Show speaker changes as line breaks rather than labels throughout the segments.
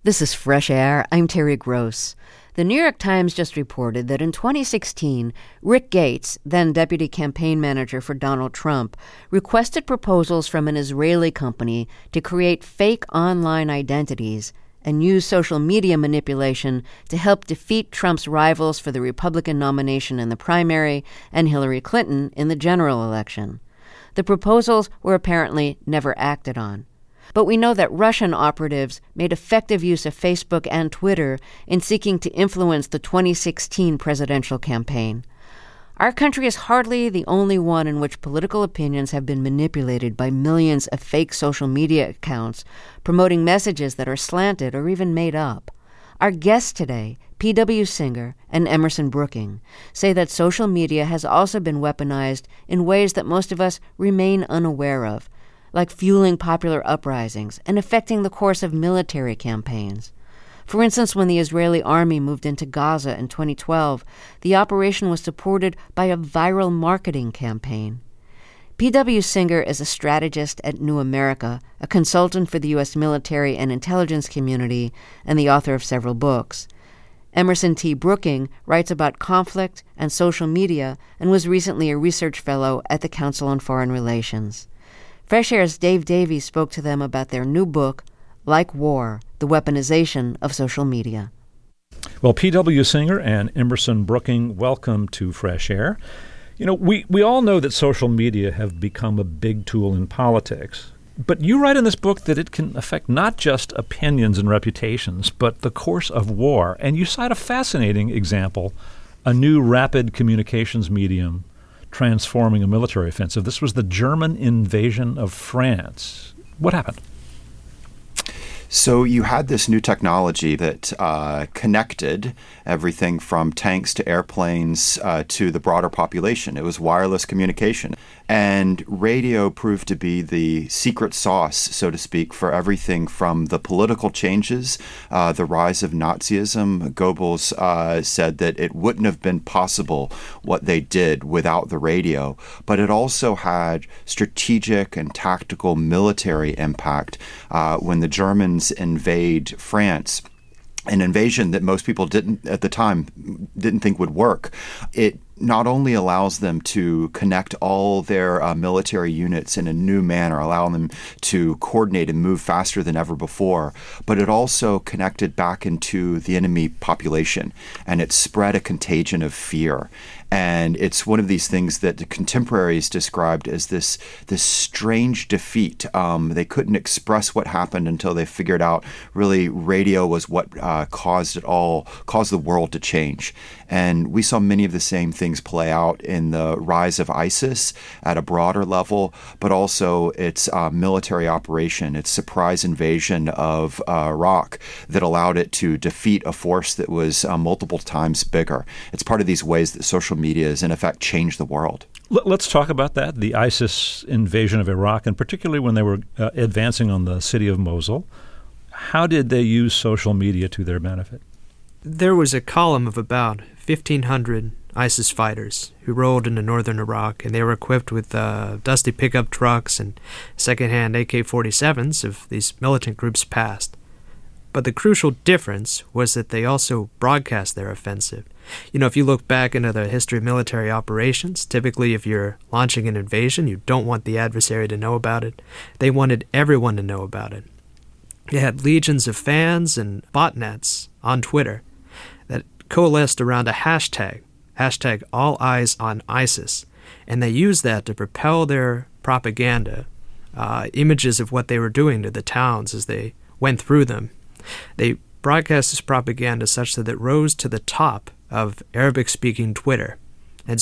This is Fresh Air. I'm Terry Gross. The New York Times just reported that in 2016, Rick Gates, then deputy campaign manager for Donald Trump, requested proposals from an Israeli company to create fake online identities and use social media manipulation to help defeat Trump's rivals for the Republican nomination in the primary and Hillary Clinton in the general election. The proposals were apparently never acted on. But we know that Russian operatives made effective use of Facebook and Twitter in seeking to influence the 2016 presidential campaign. Our country is hardly the only one in which political opinions have been manipulated by millions of fake social media accounts promoting messages that are slanted or even made up. Our guests today, P.W. Singer and Emerson Brooking, say that social media has also been weaponized in ways that most of us remain unaware of, like fueling popular uprisings and affecting the course of military campaigns. For instance, when the Israeli army moved into Gaza in 2012, the operation was supported by a viral marketing campaign. P.W. Singer is a strategist at New America, a consultant for the U.S. military and intelligence community, and the author of several books. Emerson T. Brooking writes about conflict and social media and was recently a research fellow at the Council on Foreign Relations. Fresh Air's Dave Davies spoke to them about their new book, Like War, The Weaponization of Social Media.
Well, P.W. Singer and Emerson Brooking, welcome to Fresh Air. You know, we all know that social media have become a big tool in politics. But you write in this book that it can affect not just opinions and reputations, but the course of war. And you cite a fascinating example, a new rapid communications medium transforming a military offensive. This was the German invasion of France. What happened?
So you had this new technology that connected everything from tanks to airplanes to the broader population. It was wireless communication. And radio proved to be the secret sauce, so to speak, for everything from the political changes, the rise of Nazism. Goebbels said that it wouldn't have been possible what they did without the radio. But it also had strategic and tactical military impact when the Germans invade France. An invasion that most people at the time didn't think would work. It not only allows them to connect all their military units in a new manner, allowing them to coordinate and move faster than ever before, but it also connected back into the enemy population, and it spread a contagion of fear. And it's one of these things that the contemporaries described as this strange defeat. They couldn't express what happened until they figured out really radio was what caused the world to change. And we saw many of the same things play out in the rise of ISIS at a broader level, but also its military operation, its surprise invasion of Iraq that allowed it to defeat a force that was multiple times bigger. It's part of these ways that social media has, in effect, changed the world.
Let's talk about that, the ISIS invasion of Iraq, and particularly when they were advancing on the city of Mosul. How did they use social media to their benefit?
There was a column of about 1,500 ISIS fighters who rolled into northern Iraq, and they were equipped with dusty pickup trucks and secondhand AK-47s of these militant groups' past. But the crucial difference was that they also broadcast their offensive. You know, if you look back into the history of military operations, typically if you're launching an invasion, you don't want the adversary to know about it. They wanted everyone to know about it. They had legions of fans and botnets on Twitter that coalesced around a hashtag All Eyes on ISIS, and they used that to propel their propaganda, images of what they were doing to the towns as they went through them. They broadcast this propaganda such that it rose to the top of Arabic-speaking Twitter and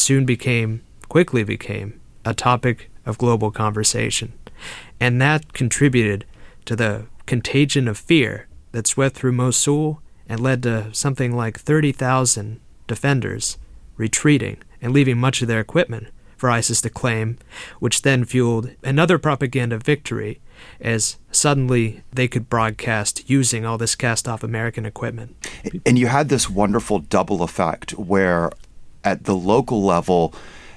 quickly became a topic of global conversation. And that contributed to the contagion of fear that swept through Mosul and led to something like 30,000 defenders retreating and leaving much of their equipment for ISIS to claim, which then fueled another propaganda victory as suddenly they could broadcast using all this cast-off American equipment.
And you had this wonderful double effect where at the local level,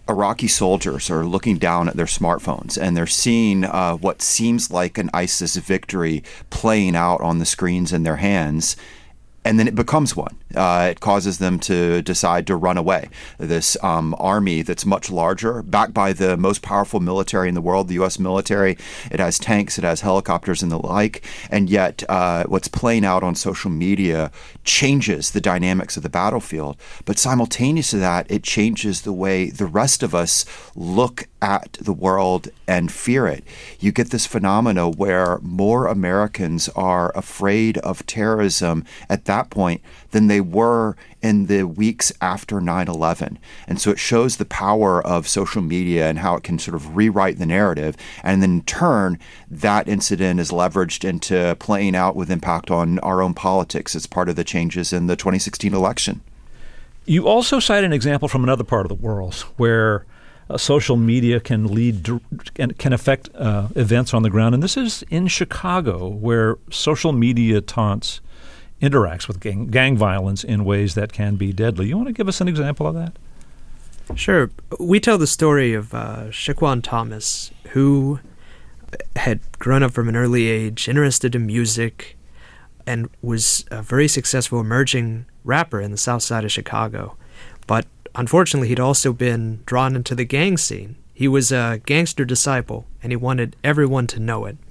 Iraqi soldiers are looking down at their smartphones and they're seeing what seems like an ISIS victory playing out on the screens in their hands. And then it becomes one. It causes them to decide to run away. This army that's much larger, backed by the most powerful military in the world, the U.S. military. It has tanks, it has helicopters and the like. And yet what's playing out on social media changes the dynamics of the battlefield. But simultaneous to that, it changes the way the rest of us look at the world and fear it. You get this phenomena where more Americans are afraid of terrorism at that point than they were in the weeks after 9/11. And so it shows the power of social media and how it can sort of rewrite the narrative. And then in turn, that incident is leveraged into playing out with impact on our own politics as part of the changes in the 2016 election.
You also cite an example from another part of the world where social media can lead and can affect events on the ground. And this is in Chicago, where social media taunts interacts with gang violence in ways that can be deadly. You want to give us an example of that?
Sure. We tell the story of Shaquan Thomas, who had grown up from an early age, interested in music, and was a very successful emerging rapper in the south side of Chicago. But unfortunately, he'd also been drawn into the gang scene. He was a gangster disciple, and he wanted everyone to know it.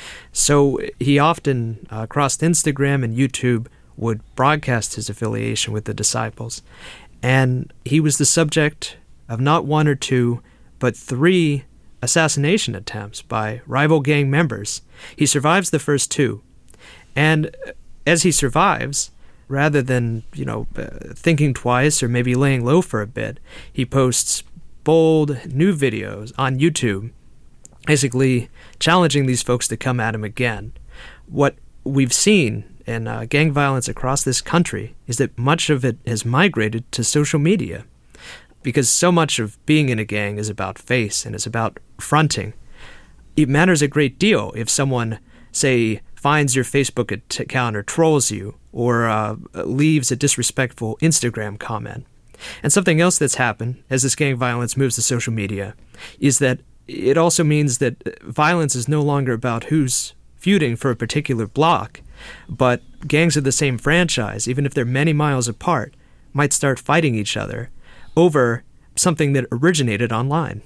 So he often, across Instagram and YouTube, would broadcast his affiliation with the disciples. And he was the subject of not one or two, but 3 assassination attempts by rival gang members. He survives the first 2. And as he survives, rather than, thinking twice or maybe laying low for a bit, he posts bold new videos on YouTube, basically challenging these folks to come at him again. What we've seen in gang violence across this country is that much of it has migrated to social media, because so much of being in a gang is about face and it's about fronting. It matters a great deal if someone, say, finds your Facebook account or trolls you or leaves a disrespectful Instagram comment. And something else that's happened as this gang violence moves to social media is that it also means that violence is no longer about who's feuding for a particular block, but gangs of the same franchise, even if they're many miles apart, might start fighting each other over something that originated online.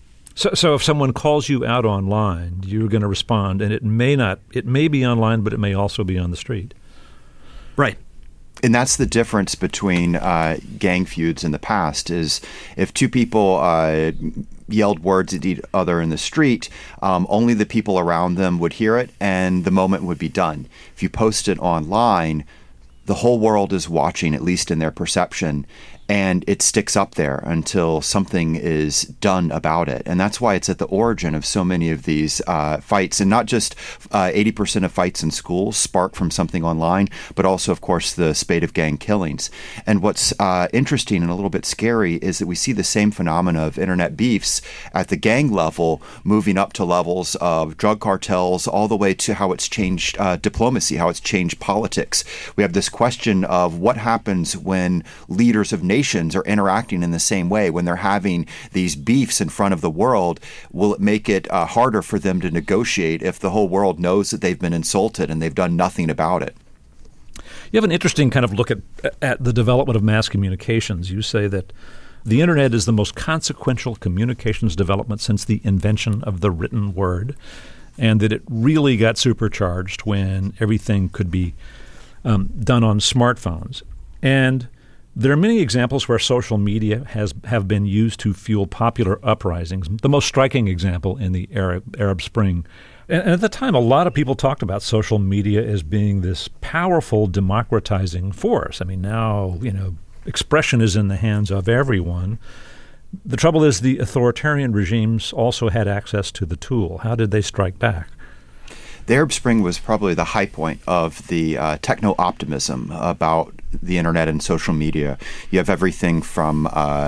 So if someone calls you out online, you're going to respond, and it may be online, but it may also be on the street.
Right.
And that's the difference between gang feuds in the past, is if 2 people yelled words at each other in the street, only the people around them would hear it and the moment would be done. If you post it online, the whole world is watching, at least in their perception, and it sticks up there until something is done about it. And that's why it's at the origin of so many of these fights. And not just 80% of fights in schools spark from something online, but also, of course, the spate of gang killings. And what's interesting and a little bit scary is that we see the same phenomena of internet beefs at the gang level, moving up to levels of drug cartels, all the way to how it's changed diplomacy, how it's changed politics. We have this question of what happens when leaders of nations are interacting in the same way, when they're having these beefs in front of the world. Will it make it harder for them to negotiate if the whole world knows that they've been insulted and they've done nothing about it?
You have an interesting kind of look at the development of mass communications. You say that the internet is the most consequential communications development since the invention of the written word, and that it really got supercharged when everything could be done on smartphones. And there are many examples where social media have been used to fuel popular uprisings. The most striking example in the Arab Spring. And at the time, a lot of people talked about social media as being this powerful democratizing force. I mean, now, expression is in the hands of everyone. The trouble is the authoritarian regimes also had access to the tool. How did they strike back?
The Arab Spring was probably the high point of the techno-optimism about the internet and social media. You have everything from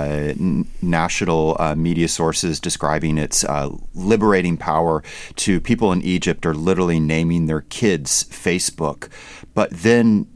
national media sources describing its liberating power to people in Egypt are literally naming their kids Facebook. But then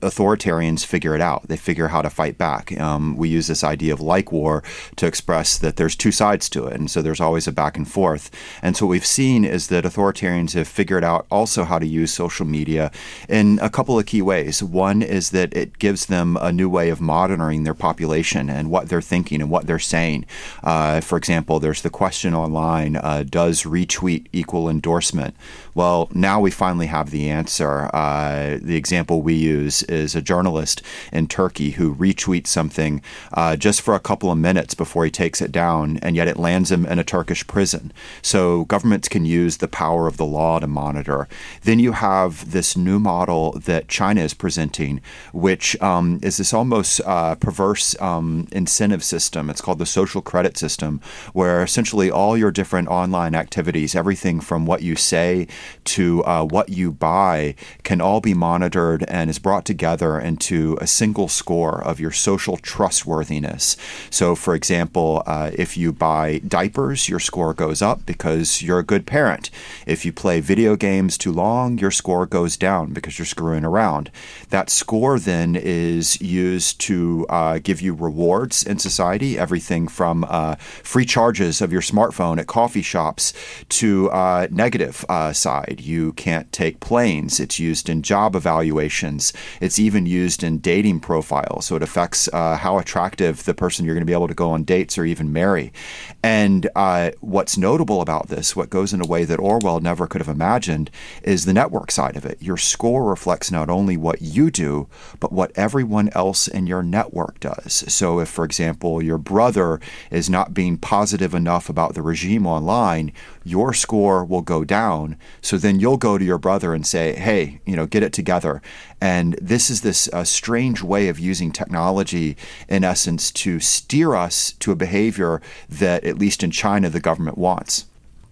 authoritarians figure it out. They figure how to fight back. We use this idea of like war to express that there's two sides to it, and so there's always a back and forth. And so what we've seen is that authoritarians have figured out also how to use social media in a couple of key ways. One is that it gives them a new way of monitoring their population and what they're thinking and what they're saying. For example, there's the question online, does retweet equal endorsement? Well, now we finally have the answer. The example we use is a journalist in Turkey who retweets something just for a couple of minutes before he takes it down, and yet it lands him in a Turkish prison. So governments can use the power of the law to monitor. Then you have this new model that China is presenting, which is this almost perverse incentive system. It's called the social credit system, where essentially all your different online activities, everything from what you say to what you buy, can all be monitored and is brought together into a single score of your social trustworthiness. So, for example, if you buy diapers, your score goes up because you're a good parent. If you play video games too long, your score goes down because you're screwing around. That score then is used to give you rewards in society, everything from free charges of your smartphone at coffee shops to negative side. You can't take planes. It's used in job evaluations. It's even used in dating profiles. So it affects how attractive the person you're going to be able to go on dates or even marry. And what's notable about this, what goes in a way that Orwell never could have imagined, is the network side of it. Your score reflects not only what you do, but what everyone else in your network does. So if, for example, your brother is not being positive enough about the regime online, your score will go down. So then you'll go to your brother and say, hey, get it together. And this is this strange way of using technology, in essence, to steer us to a behavior that, at least in China, the government wants.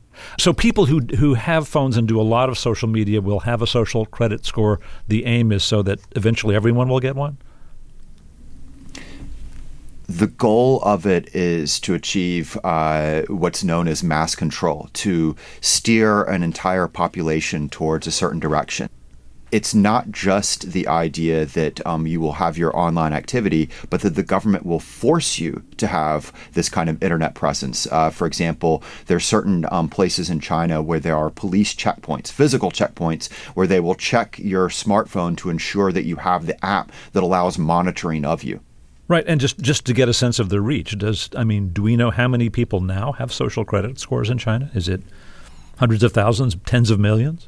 So people who have phones and do a lot of social media will have a social credit score. The aim is so that eventually everyone will get one?
The goal of it is to achieve what's known as mass control, to steer an entire population towards a certain direction. It's not just the idea that you will have your online activity, but that the government will force you to have this kind of internet presence. For example, there are certain places in China where there are police checkpoints, physical checkpoints, where they will check your smartphone to ensure that you have the app that allows monitoring of you.
Right, and just to get a sense of the reach, do we know how many people now have social credit scores in China? Is it hundreds of thousands, tens of millions?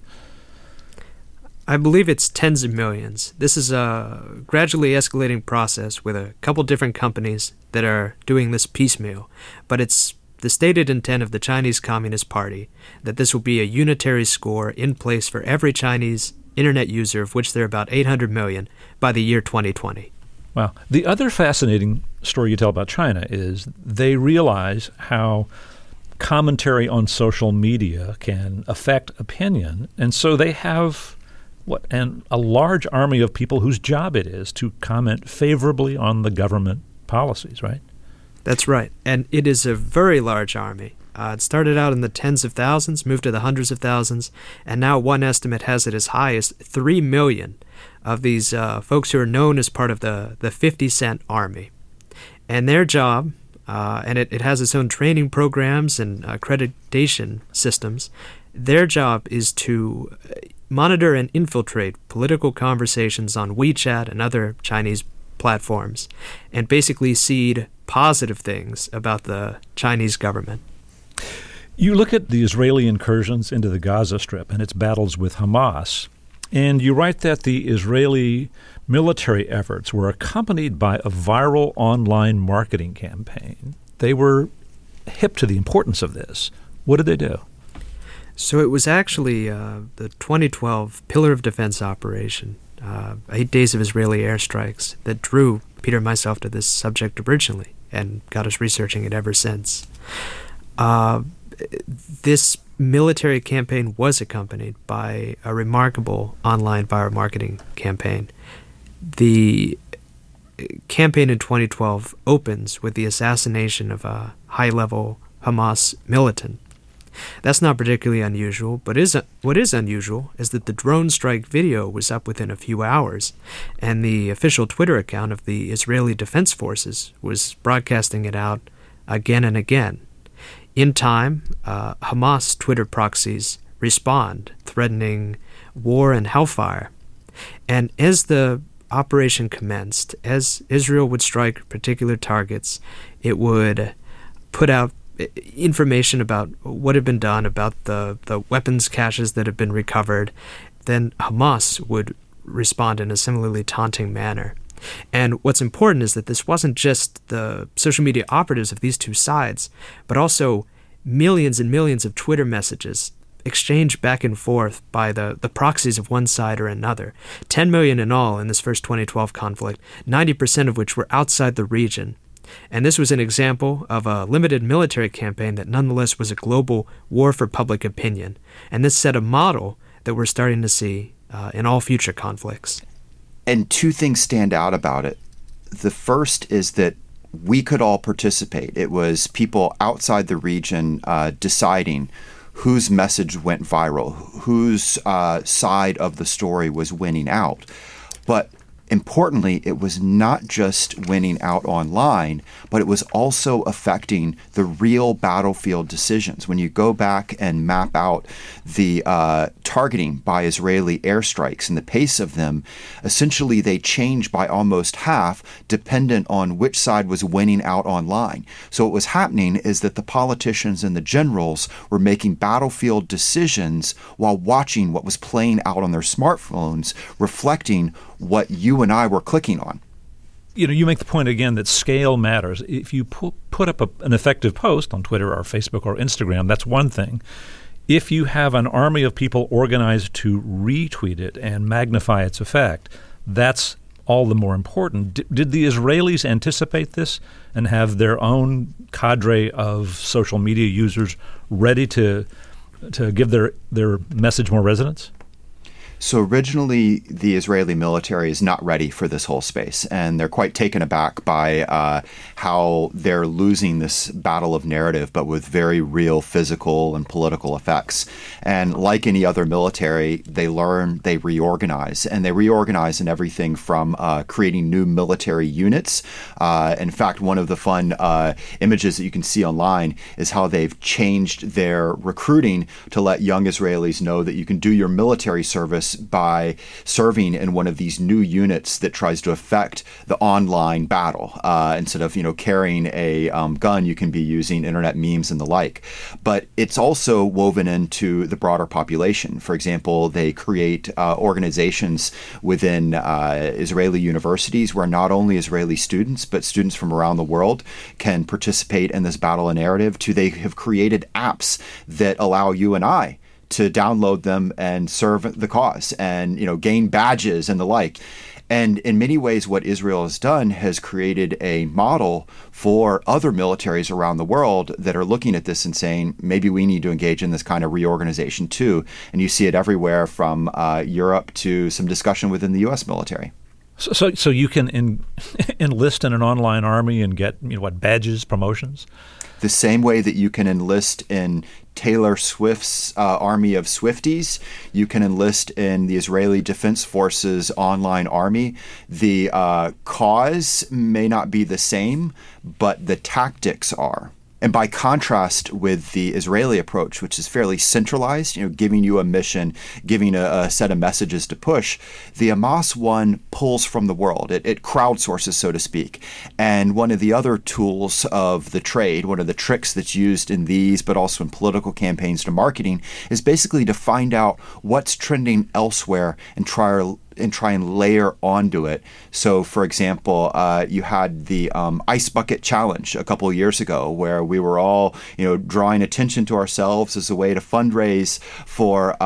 I believe it's tens of millions. This is a gradually escalating process with a couple different companies that are doing this piecemeal, but it's the stated intent of the Chinese Communist Party that this will be a unitary score in place for every Chinese internet user, of which there are about 800 million, by the year 2020.
Wow. The other fascinating story you tell about China is they realize how commentary on social media can affect opinion, and so they have a large army of people whose job it is to comment favorably on the government policies, right?
That's right. And it is a very large army. It started out in the tens of thousands, moved to the hundreds of thousands, and now one estimate has it as high as 3 million of these folks who are known as part of the 50 Cent Army. And their job, and it has its own training programs and accreditation systems, their job is to monitor and infiltrate political conversations on WeChat and other Chinese platforms, and basically seed positive things about the Chinese government.
You look at the Israeli incursions into the Gaza Strip and its battles with Hamas, and you write that the Israeli military efforts were accompanied by a viral online marketing campaign. They were hip to the importance of this. What did they do?
So it was actually the 2012 Pillar of Defense operation, 8 days of Israeli airstrikes, that drew Peter and myself to this subject originally and got us researching it ever since. This military campaign was accompanied by a remarkable online viral marketing campaign. The campaign in 2012 opens with the assassination of a high-level Hamas militant. That's not particularly unusual, but what is unusual is that the drone strike video was up within a few hours, and the official Twitter account of the Israeli Defense Forces was broadcasting it out again and again. In time, Hamas Twitter proxies respond, threatening war and hellfire. And as the operation commenced, as Israel would strike particular targets, it would put out information about what had been done, about the weapons caches that had been recovered. Then Hamas would respond in a similarly taunting manner. And what's important is that this wasn't just the social media operatives of these two sides, but also millions and millions of Twitter messages exchanged back and forth by the proxies of one side or another. 10 million in all in this first 2012 conflict, 90% of which were outside the region. And this was an example of a limited military campaign that nonetheless was a global war for public opinion. And this set a model that we're starting to see in all future conflicts.
And two things stand out about it. The first is that we could all participate. It was people outside the region deciding whose message went viral, whose side of the story was winning out. But importantly, it was not just winning out online, but it was also affecting the real battlefield decisions. When you go back and map out the targeting by Israeli airstrikes and the pace of them, essentially they changed by almost half dependent on which side was winning out online. So what was happening is that the politicians and the generals were making battlefield decisions while watching what was playing out on their smartphones, reflecting what you and I were clicking on.
You know, you make the point again that scale matters. If you put up an effective post on Twitter or Facebook or Instagram, that's one thing. If you have an army of people organized to retweet it and magnify its effect, that's all the more important. Did the Israelis anticipate this and have their own cadre of social media users ready to give their message more resonance?
So originally, the Israeli military is not ready for this whole space, and they're quite taken aback by how they're losing this battle of narrative, but with very real physical and political effects. And like any other military, they learn, they reorganize, and they reorganize in everything from creating new military units. In fact, one of the fun images that you can see online is how they've changed their recruiting to let young Israelis know that you can do your military service by serving in one of these new units that tries to affect the online battle. Instead of carrying a gun, you can be using internet memes and the like. But it's also woven into the broader population. For example, they create organizations within Israeli universities where not only Israeli students, but students from around the world can participate in this battle of narrative. They have created apps that allow you and I to download them and serve the cause and, gain badges and the like. And in many ways, what Israel has done has created a model for other militaries around the world that are looking at this and saying, maybe we need to engage in this kind of reorganization too. And you see it everywhere from Europe to some discussion within the U.S. military.
So you can enlist in an online army and get badges, promotions?
The same way that you can enlist in Taylor Swift's army of Swifties, you can enlist in the Israeli Defense Forces online army. The cause may not be the same, but the tactics are. And by contrast with the Israeli approach, which is fairly centralized, giving you a mission, giving a set of messages to push, the Hamas one pulls from the world. It crowdsources, so to speak. And one of the other tools of the trade, one of the tricks that's used in these, but also in political campaigns to marketing, is basically to find out what's trending elsewhere and try and layer onto it. So, for example, you had the Ice Bucket Challenge a couple of years ago, where we were all, drawing attention to ourselves as a way to fundraise for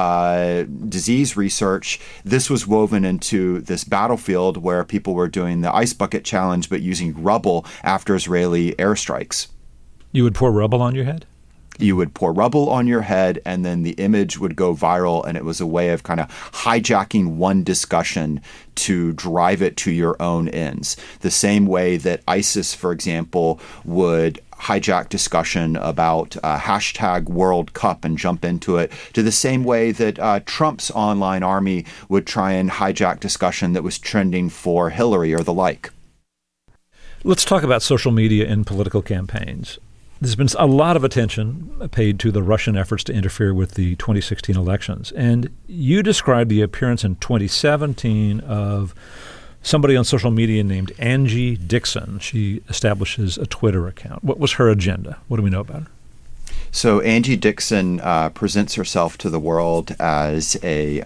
disease research. This was woven into this battlefield where people were doing the Ice Bucket Challenge, but using rubble after Israeli airstrikes.
You would pour rubble on your head?
You would pour rubble on your head, and then the image would go viral, and it was a way of kind of hijacking one discussion to drive it to your own ends. The same way that ISIS, for example, would hijack discussion about hashtag World Cup and jump into it, to the same way that Trump's online army would try and hijack discussion that was trending for Hillary or the like.
Let's talk about social media in political campaigns. There's been a lot of attention paid to the Russian efforts to interfere with the 2016 elections. And you described the appearance in 2017 of somebody on social media named Angie Dixon. She establishes a Twitter account. What was her agenda? What do we know about her?
So Angie Dixon presents herself to the world as a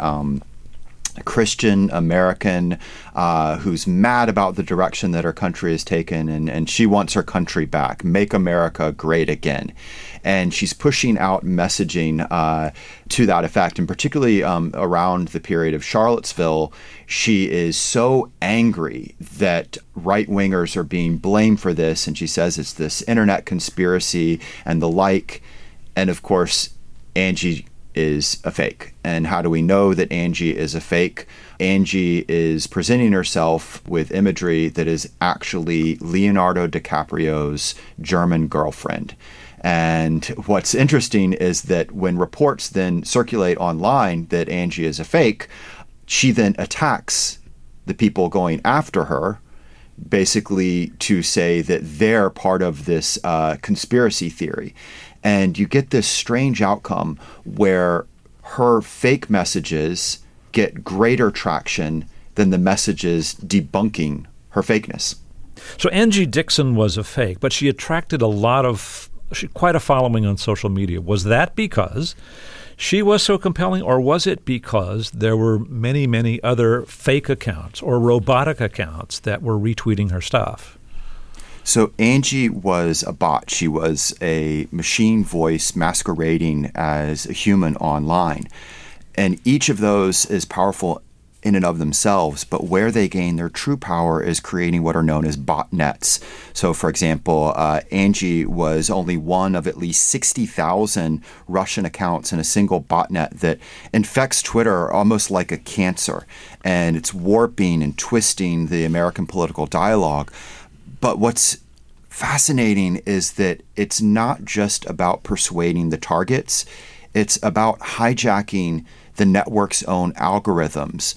Christian American who's mad about the direction that her country has taken, and she wants her country back. Make America great again. And she's pushing out messaging to that effect, and particularly around the period of Charlottesville, she is so angry that right-wingers are being blamed for this, and she says it's this internet conspiracy and the like. And of course, Angie is a fake. And how do we know that Angie is a fake? Angie is presenting herself with imagery that is actually Leonardo DiCaprio's German girlfriend. And what's interesting is that when reports then circulate online that Angie is a fake, she then attacks the people going after her, basically to say that they're part of this conspiracy theory. And you get this strange outcome where her fake messages get greater traction than the messages debunking her fakeness.
So Angie Dixon was a fake, but she attracted quite a following on social media. Was that because she was so compelling, or was it because there were many, many other fake accounts or robotic accounts that were retweeting her stuff?
So Angie was a bot. She was a machine voice masquerading as a human online. And each of those is powerful in and of themselves, but where they gain their true power is creating what are known as botnets. So, for example, Angie was only one of at least 60,000 Russian accounts in a single botnet that infects Twitter almost like a cancer. And it's warping and twisting the American political dialogue. But what's fascinating is that it's not just about persuading the targets. It's about hijacking the network's own algorithms.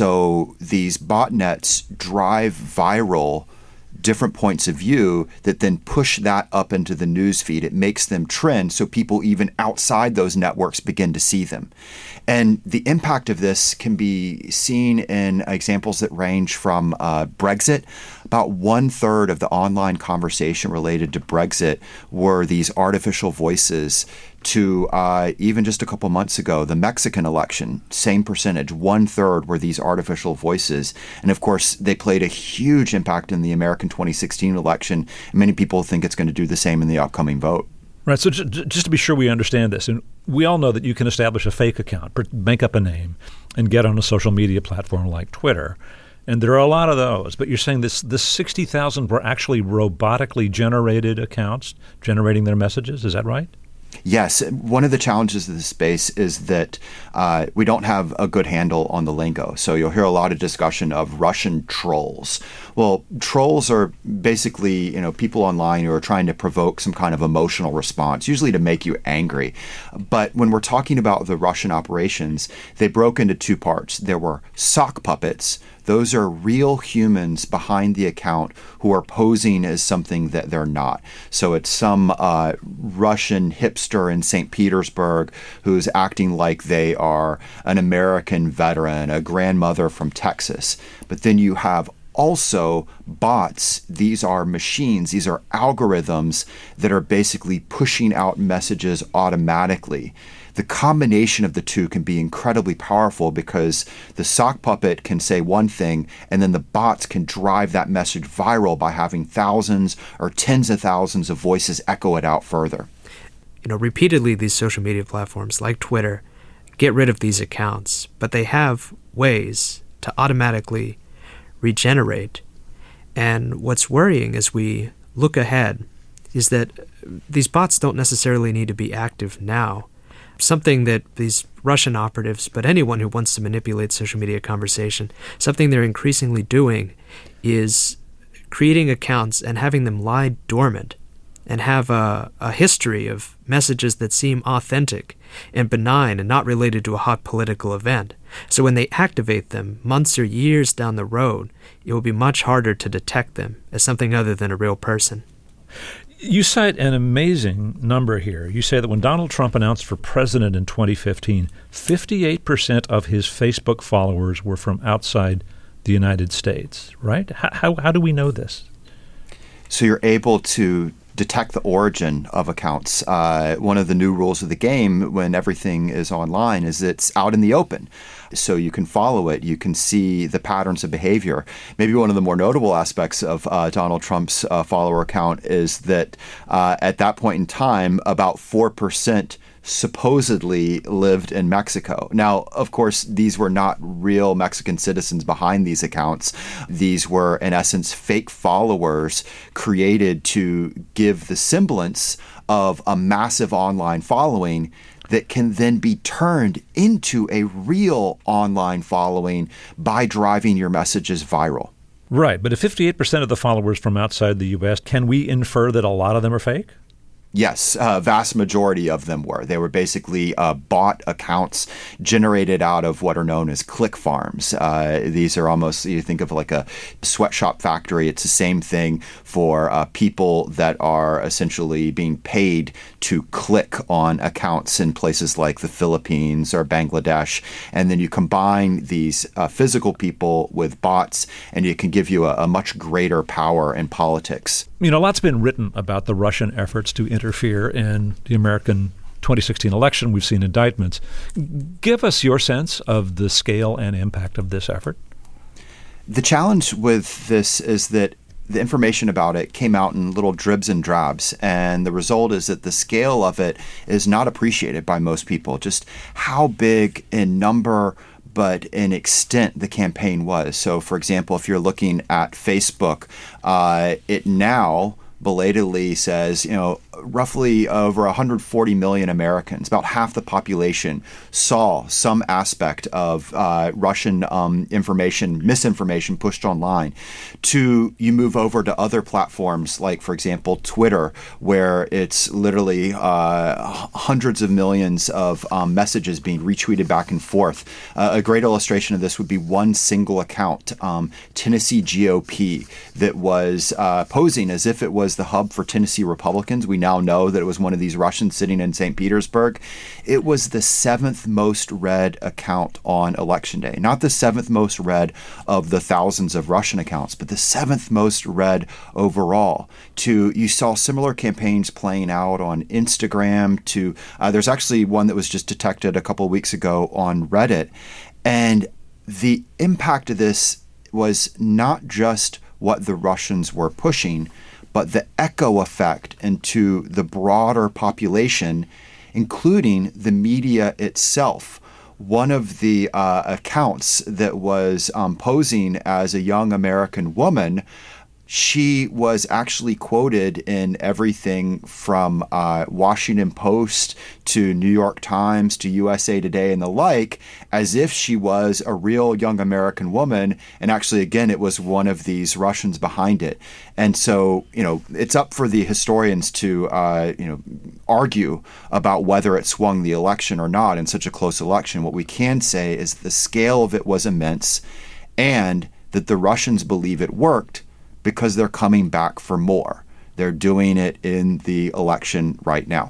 So these botnets drive viral different points of view that then push that up into the news feed. It makes them trend so people even outside those networks begin to see them. And the impact of this can be seen in examples that range from Brexit. About 1/3 of the online conversation related to Brexit were these artificial voices, to even just a couple months ago, the Mexican election, same percentage, 1/3 were these artificial voices. And of course, they played a huge impact in the American 2016 election. Many people think it's going to do the same in the upcoming vote.
Right. So just to be sure we understand this, and we all know that you can establish a fake account, make up a name, and get on a social media platform like Twitter. And there are a lot of those. But you're saying this 60,000 were actually robotically generated accounts generating their messages. Is that right?
Yes. One of the challenges of this space is that we don't have a good handle on the lingo. So you'll hear a lot of discussion of Russian trolls. Well, trolls are basically, people online who are trying to provoke some kind of emotional response, usually to make you angry. But when we're talking about the Russian operations, they broke into two parts. There were sock puppets. Those are real humans behind the account who are posing as something that they're not. So it's some Russian hipster in St. Petersburg who's acting like they are an American veteran, a grandmother from Texas. But then you have also bots. These are machines. These are algorithms that are basically pushing out messages automatically. The combination of the two can be incredibly powerful because the sock puppet can say one thing and then the bots can drive that message viral by having thousands or tens of thousands of voices echo it out further.
Repeatedly these social media platforms like Twitter get rid of these accounts, but they have ways to automatically regenerate. And what's worrying as we look ahead is that these bots don't necessarily need to be active now. Something that these Russian operatives, but anyone who wants to manipulate social media conversation, something they're increasingly doing is creating accounts and having them lie dormant and have a history of messages that seem authentic and benign and not related to a hot political event. So when they activate them months or years down the road, it will be much harder to detect them as something other than a real person.
You cite an amazing number here. You say that when Donald Trump announced for president in 2015, 58% of his Facebook followers were from outside the United States, right? How do we know this?
So you're able to detect the origin of accounts. One of the new rules of the game when everything is online is it's out in the open. So you can follow it. You can see the patterns of behavior. Maybe one of the more notable aspects of Donald Trump's follower account is that at that point in time, about 4% supposedly lived in Mexico. Now, of course, these were not real Mexican citizens behind these accounts. These were, in essence, fake followers created to give the semblance of a massive online following that can then be turned into a real online following by driving your messages viral.
Right, but if 58% of the followers from outside the U.S., can we infer that a lot of them are fake?
Yes, vast majority of them were. They were basically bot accounts generated out of what are known as click farms. These are almost, you think of like a sweatshop factory. It's the same thing for people that are essentially being paid to click on accounts in places like the Philippines or Bangladesh. And then you combine these physical people with bots, and it can give you a much greater power in politics.
You know, a lot's been written about the Russian efforts to interfere in the American 2016 election. We've seen indictments. Give us your sense of the scale and impact of this effort.
The challenge with this is that the information about it came out in little dribs and drabs, and the result is that the scale of it is not appreciated by most people. Just how big in number but in extent the campaign was. So, for example, if you're looking at Facebook, it now belatedly says, roughly over 140 million Americans, about half the population, saw some aspect of Russian misinformation pushed online. You move over to other platforms like, for example, Twitter, where it's literally hundreds of millions of messages being retweeted back and forth. A great illustration of this would be one single account, Tennessee GOP, that was posing as if it was the hub for Tennessee Republicans. We now know that it was one of these Russians sitting in St. Petersburg. It was the 7th most read account on Election Day. Not the 7th most read of the thousands of Russian accounts, but the 7th most read overall. You saw similar campaigns playing out on Instagram. There's actually one that was just detected a couple of weeks ago on Reddit. And the impact of this was not just what the Russians were pushing, but the echo effect into the broader population, including the media itself. One of the accounts that was posing as a young American woman, she was actually quoted in everything from Washington Post to New York Times to USA Today and the like, as if she was a real young American woman. And actually, again, it was one of these Russians behind it. And so, it's up for the historians to, argue about whether it swung the election or not in such a close election. What we can say is the scale of it was immense, and that the Russians believe it worked because they're coming back for more. They're doing it in the election right now.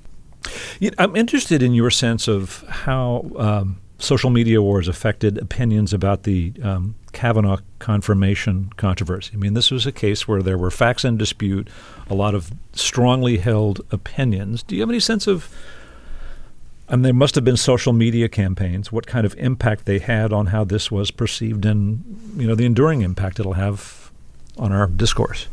I'm interested in your sense of how social media wars affected opinions about the Kavanaugh confirmation controversy. I mean, this was a case where there were facts in dispute, a lot of strongly held opinions. Do you have any sense of, there must have been social media campaigns, what kind of impact they had on how this was perceived and, the enduring impact it'll have on our discourse?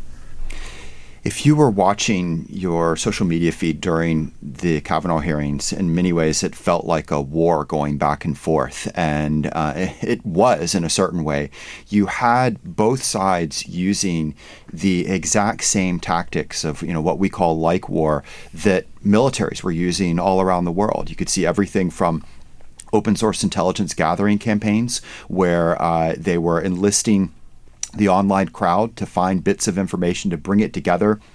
If you were watching your social media feed during the Kavanaugh hearings, in many ways it felt like a war going back and forth, and it was in a certain way. You had both sides using the exact same tactics of what we call like war that militaries were using all around the world. You could see everything from open source intelligence gathering campaigns where they were enlisting the online crowd to find bits of information to bring it together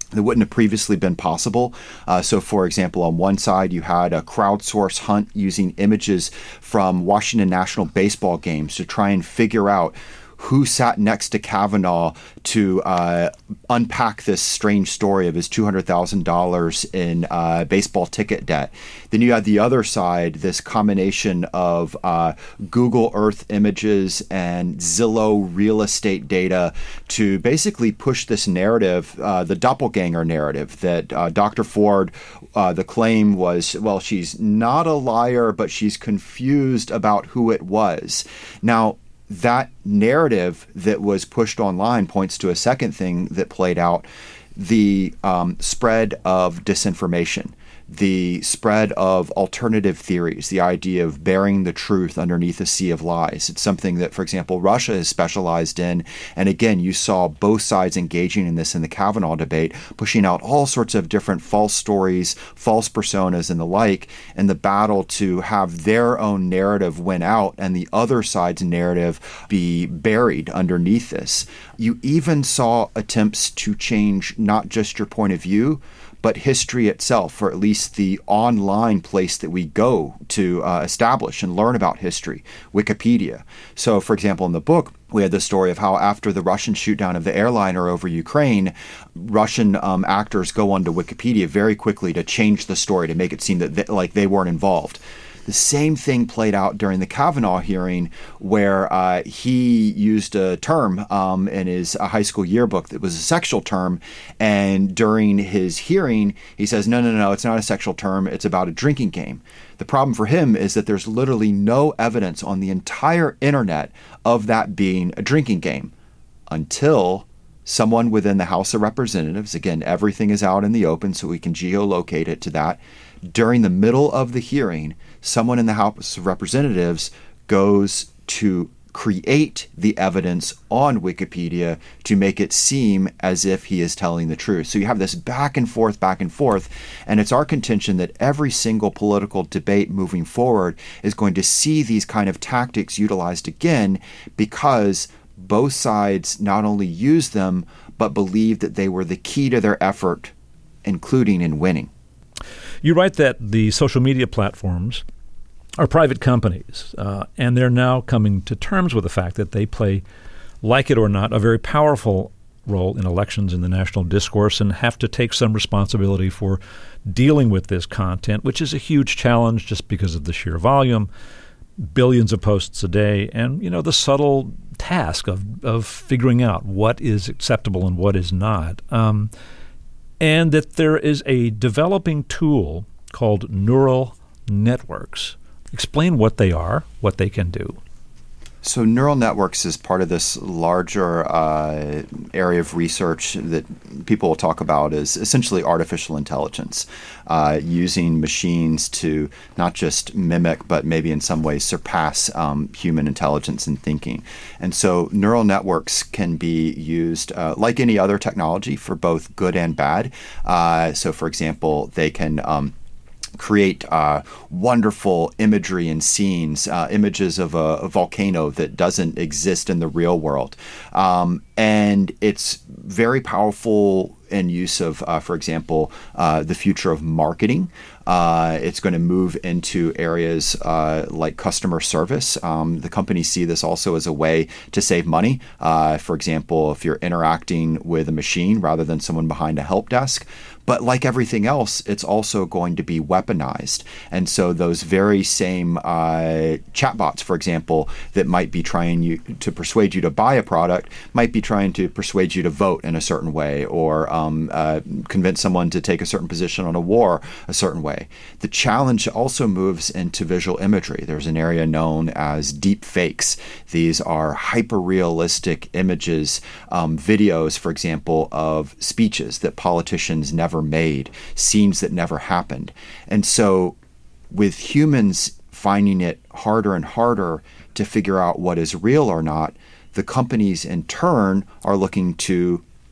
that wouldn't have previously been possible. So, for example, on one side, you had a crowdsource hunt using images from Washington National baseball games to try and figure out who sat next to Kavanaugh to unpack this strange story of his $200,000 in baseball ticket debt. Then you had the other side, this combination of Google Earth images and Zillow real estate data to basically push this narrative, the doppelganger narrative, that Dr. Ford, the claim was, well, she's not a liar, but she's confused about who it was. Now, that narrative that was pushed online points to a second thing that played out, the spread of disinformation, the spread of alternative theories, the idea of burying the truth underneath a sea of lies. It's something that, for example, Russia has specialized in. And again, you saw both sides engaging in this in the Kavanaugh debate, pushing out all sorts of different false stories, false personas, and the like, in the battle to have their own narrative win out and the other side's narrative be buried underneath this. You even saw attempts to change not just your point of view, but history itself, or at least the online place that we go to establish and learn about history, Wikipedia. So, for example, in the book, we had the story of how after the Russian shoot-down of the airliner over Ukraine, Russian actors go onto Wikipedia very quickly to change the story, to make it seem that like they weren't involved. The same thing played out during the Kavanaugh hearing, where he used a term in his high school yearbook that was a sexual term. And during his hearing, he says, no, it's not a sexual term. It's about a drinking game. The problem for him is that there's literally no evidence on the entire internet of that being a drinking game until someone within the House of Representatives, again, everything is out in the open so we can geolocate it to that. During the middle of the hearing, someone in the House of Representatives goes to create the evidence on Wikipedia to make it seem as if he is telling the truth. So you have this back and forth, and it's our contention that every single political debate moving forward is going to see these kind of tactics utilized again, because both sides not only use them, but believe that they were the key to their effort, including in winning.
You write that the social media platforms are private companies, and they're now coming to terms with the fact that they play, like it or not, a very powerful role in elections in the national discourse and have to take some responsibility for dealing with this content, which is a huge challenge just because of the sheer volume, billions of posts a day, and the subtle task of figuring out what is acceptable and what is not. And that there is a developing tool called neural networks. Explain what they are, what they can do.
So neural networks is part of this larger area of research that people will talk about as essentially artificial intelligence, using machines to not just mimic, but maybe in some ways surpass human intelligence and thinking. And so neural networks can be used like any other technology for both good and bad. So, for example, they can create wonderful imagery and scenes, images of a volcano that doesn't exist in the real world. And it's very powerful in use of, for example, the future of marketing. It's going to move into areas like customer service. The companies see this also as a way to save money. For example, if you're interacting with a machine rather than someone behind a help desk. But like everything else, it's also going to be weaponized. And so those very same chatbots, for example, that might be trying to persuade you to buy a product, might be trying to persuade you to vote in a certain way, or convince someone to take a certain position on a war a certain way. The challenge also moves into visual imagery. There's an area known as deep fakes. These are hyper-realistic images, videos, for example, of speeches that politicians never made, scenes that never happened. And so with humans finding it harder and harder to figure out what is real or not, the companies in turn are looking to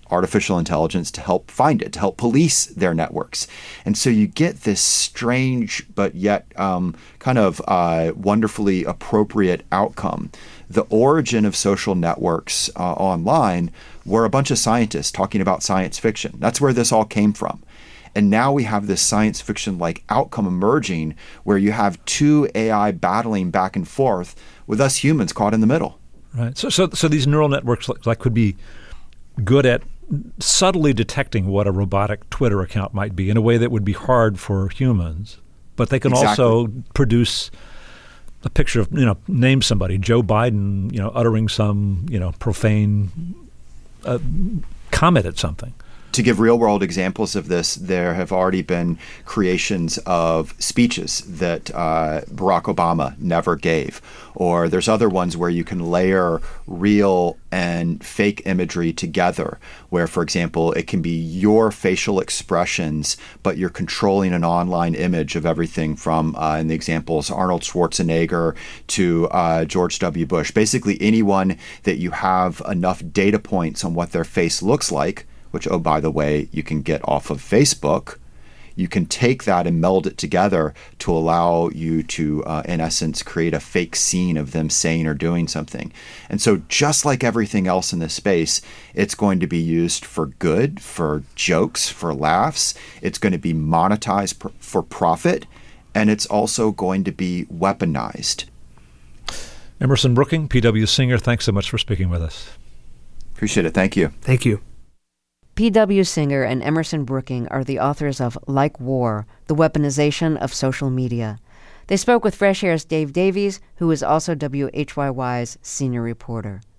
artificial intelligence to help find it, to help police their networks. And so you get this strange but yet kind of wonderfully appropriate outcome. The origin of social networks online were a bunch of scientists talking about science fiction. That's where this all came from. And now we have this science fiction-like outcome emerging where you have two AI battling back and forth with us humans caught in the middle.
Right. So these neural networks like could be good at subtly detecting what a robotic Twitter account might be in a way that would be hard for humans, but they can also produce a picture of, name somebody, Joe Biden, uttering some, profane comment at something.
To give real-world examples of this, there have already been creations of speeches that Barack Obama never gave. Or there's other ones where you can layer real and fake imagery together, where, for example, it can be your facial expressions, but you're controlling an online image of everything from, in the examples, Arnold Schwarzenegger to George W. Bush. Basically, anyone that you have enough data points on what their face looks like, which, oh, by the way, you can get off of Facebook, you can take that and meld it together to allow you to, in essence, create a fake scene of them saying or doing something. And so just like everything else in this space, it's going to be used for good, for jokes, for laughs. It's going to be monetized for profit, and it's also going to be weaponized.
Emerson Brooking, P.W. Singer, thanks so much for speaking with us.
Appreciate it. Thank you.
Thank you.
P.W. Singer and Emerson Brooking are the authors of Like War, The Weaponization of Social Media. They spoke with Fresh Air's Dave Davies, who is also WHYY's senior reporter.